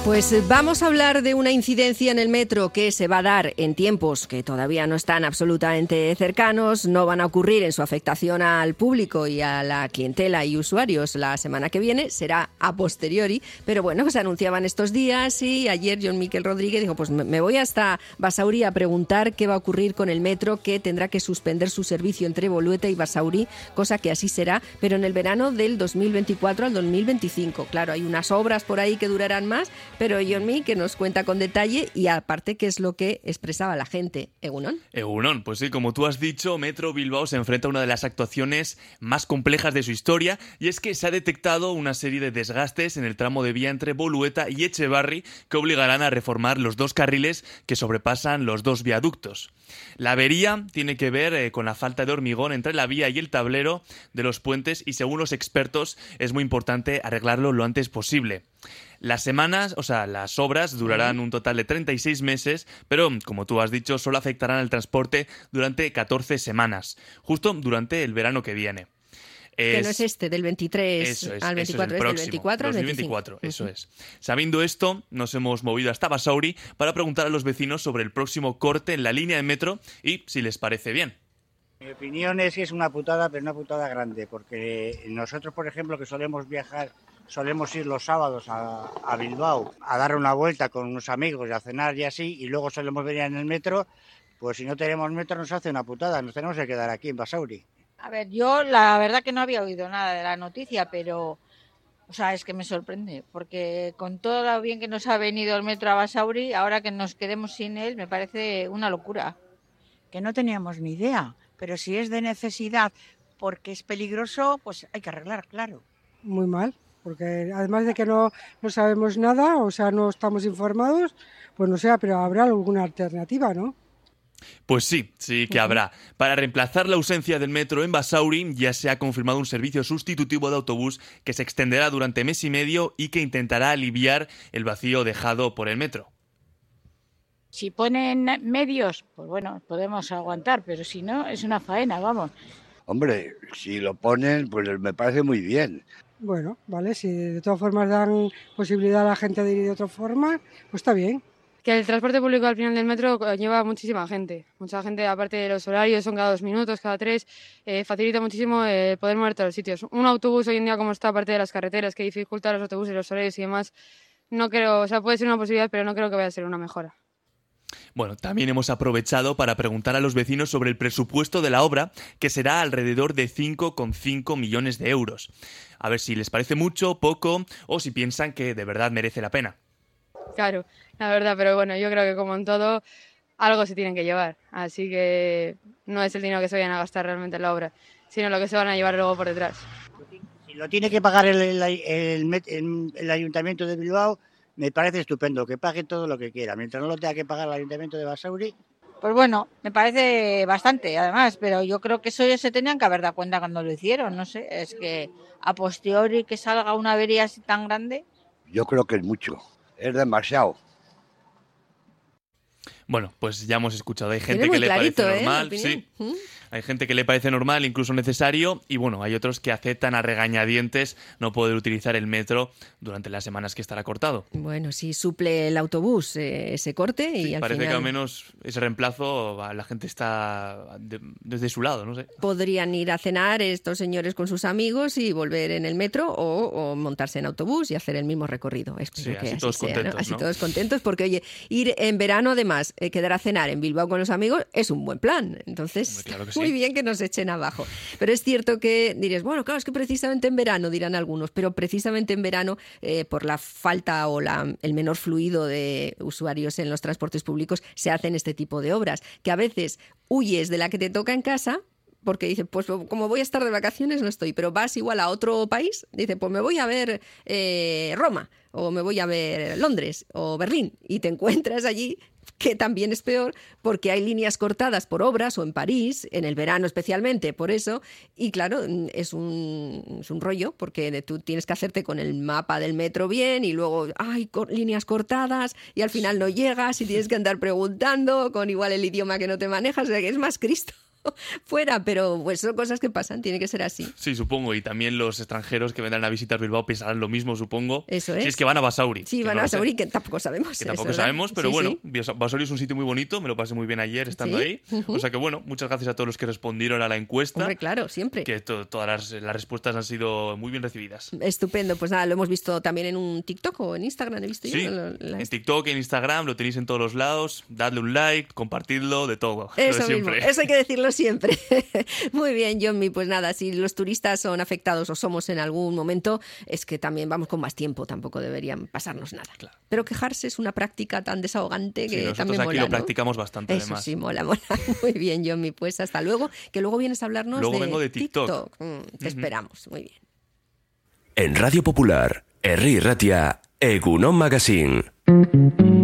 Pues vamos a hablar de una incidencia en el metro que se va a dar en tiempos que todavía no están absolutamente cercanos, no van a ocurrir en su afectación al público y a la clientela y usuarios la semana que viene, será a posteriori, pero bueno, se anunciaban estos días y ayer John Miquel Rodríguez dijo, pues me voy hasta Basauri a preguntar qué va a ocurrir con el metro, que tendrá que suspender su servicio entre Bolueta y Basauri, cosa que así será, pero en el verano del 2024 al 2025. Claro, hay unas obras por ahí que durarán más, pero Johnny, que nos cuenta con detalle y aparte qué es lo que expresaba la gente. ¿Egunon? Egunon, pues sí, como tú has dicho, Metro Bilbao se enfrenta a una de las actuaciones más complejas de su historia y es que se ha detectado una serie de desgastes en el tramo de vía entre Bolueta y Etxebarri que obligarán a reformar los dos carriles que sobrepasan los dos viaductos. La avería tiene que ver con la falta de hormigón entre la vía y el tablero de los puentes y según los expertos es muy importante arreglarlo lo antes posible. Las obras durarán un total de 36 meses, pero, como tú has dicho, solo afectarán al transporte durante 14 semanas, justo durante el verano que viene. Que no es del 23 al 24, es del 24 al 2024, eso es. Sabiendo esto, nos hemos movido hasta Basauri para preguntar a los vecinos sobre el próximo corte en la línea de metro y si les parece bien. Mi opinión es que es una putada, pero una putada grande, porque nosotros, por ejemplo, que solemos viajar, solemos ir los sábados a Bilbao a dar una vuelta con unos amigos y a cenar y así, y luego solemos venir en el metro, pues si no tenemos metro nos hace una putada, nos tenemos que quedar aquí en Basauri. A ver, yo la verdad que no había oído nada de la noticia, pero es que me sorprende, porque con todo lo bien que nos ha venido el metro a Basauri, ahora que nos quedemos sin él, me parece una locura. Que no teníamos ni idea, pero si es de necesidad porque es peligroso, pues hay que arreglar, claro. Muy mal, porque además de que no sabemos nada, no estamos informados, pues no sé, pero habrá alguna alternativa, ¿no? Pues sí que habrá. Para reemplazar la ausencia del metro en Basauri ya se ha confirmado un servicio sustitutivo de autobús que se extenderá durante mes y medio y que intentará aliviar el vacío dejado por el metro. Si ponen medios, pues bueno, podemos aguantar, pero si no, es una faena, vamos. Hombre, si lo ponen, pues me parece muy bien. Bueno, vale, si de todas formas dan posibilidad a la gente de ir de otra forma, pues está bien. Que el transporte público al final del metro lleva muchísima gente. Mucha gente, aparte de los horarios, son cada 2 minutos, cada 3, facilita muchísimo poder moverte a los sitios. Un autobús hoy en día como está, aparte de las carreteras, que dificulta los autobuses, los horarios y demás, no creo, puede ser una posibilidad, pero no creo que vaya a ser una mejora. Bueno, también hemos aprovechado para preguntar a los vecinos sobre el presupuesto de la obra, que será alrededor de 5,5 millones de euros. A ver si les parece mucho, poco, o si piensan que de verdad merece la pena. Claro, la verdad, pero bueno, yo creo que como en todo, algo se tienen que llevar. Así que no es el dinero que se vayan a gastar realmente en la obra, sino lo que se van a llevar luego por detrás. Si lo tiene que pagar el Ayuntamiento de Bilbao, me parece estupendo, que pague todo lo que quiera. Mientras no lo tenga que pagar el Ayuntamiento de Basauri. Pues bueno, me parece bastante, además, pero yo creo que eso ya se tenían que haber dado cuenta cuando lo hicieron, no sé, es que a posteriori que salga una avería así tan grande. Yo creo que es mucho, es demasiado. Bueno, pues ya hemos escuchado, hay gente que le parece normal, sí. Hay gente que le parece normal, incluso necesario, y bueno, hay otros que aceptan a regañadientes no poder utilizar el metro durante las semanas que estará cortado. Bueno, si suple el autobús ese corte y al parece final... que al menos ese reemplazo la gente está desde su lado, no sé. Podrían ir a cenar estos señores con sus amigos y volver en el metro o montarse en autobús y hacer el mismo recorrido. Espero que así todos sea, contentos, ¿no? Así ¿no? todos contentos, porque oye, ir en verano además, quedar a cenar en Bilbao con los amigos es un buen plan. Entonces, claro que sí. Muy bien que nos echen abajo. Pero es cierto que diréis, bueno, claro, es que precisamente en verano, dirán algunos, pero precisamente en verano, por la falta o el menor fluido de usuarios en los transportes públicos, se hacen este tipo de obras, que a veces huyes de la que te toca en casa, porque dices, pues como voy a estar de vacaciones no estoy, pero vas igual a otro país, dices, pues me voy a ver Roma, o me voy a ver Londres, o Berlín, y te encuentras allí que también es peor porque hay líneas cortadas por obras o en París, en el verano especialmente, por eso, y claro, es un rollo porque tú tienes que hacerte con el mapa del metro bien y luego hay líneas cortadas y al final no llegas y tienes que andar preguntando con igual el idioma que no te manejas, o sea que es más Cristo. fuera, pero pues son cosas que pasan, tiene que ser así. Sí, supongo, y también los extranjeros que vendrán a visitar Bilbao pensarán lo mismo, supongo. Eso es. Si es que van a Basauri. Sí, van a Basauri, que tampoco sabemos. Que tampoco sabemos, pero sí, bueno, sí. Basauri es un sitio muy bonito, me lo pasé muy bien ayer estando ahí. O sea que bueno, muchas gracias a todos los que respondieron a la encuesta. Hombre, claro, siempre. Que todas las respuestas han sido muy bien recibidas. Estupendo, pues nada, lo hemos visto también en un TikTok o en Instagram, he visto Sí, yo. en TikTok, en Instagram, lo tenéis en todos los lados. Dadle un like, compartidlo, de todo. Eso lo de mismo, siempre. eso hay que decirlo siempre. Muy bien, Jonmi, pues nada, si los turistas son afectados o somos en algún momento, es que también vamos con más tiempo, tampoco deberían pasarnos nada. Claro. Pero quejarse es una práctica tan desahogante que nosotros también aquí mola, lo ¿no? practicamos bastante, Eso además. sí, mola. Muy bien, Jonmi, pues hasta luego, que luego vienes a hablarnos Luego de vengo de TikTok. Te esperamos, muy bien. En Radio Popular, Herri Ratia, Egunon Magazine.